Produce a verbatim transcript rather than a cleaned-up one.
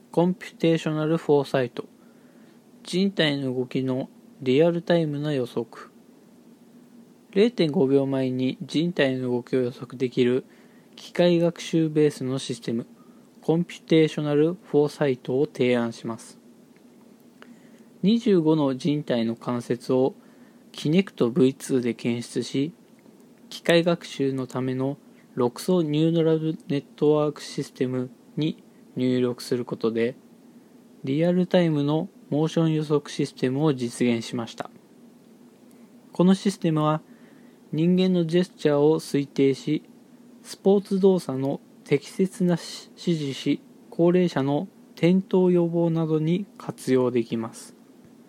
コンピュテーショナルフォーサイト、人体の動きのリアルタイムな予測。れいてんごびょうまえに人体の動きを予測できる機械学習ベースのシステム、コンピュテーショナルフォーサイトを提案します。にじゅうごの人体の関節をキネクト ブイツー で検出し、機械学習のためのろく層ニューラルネットワークシステムに入力することで、リアルタイムのモーション予測システムを実現しました。このシステムは人間のジェスチャーを推定し、スポーツ動作の適切な指示し、高齢者の転倒予防などに活用できます。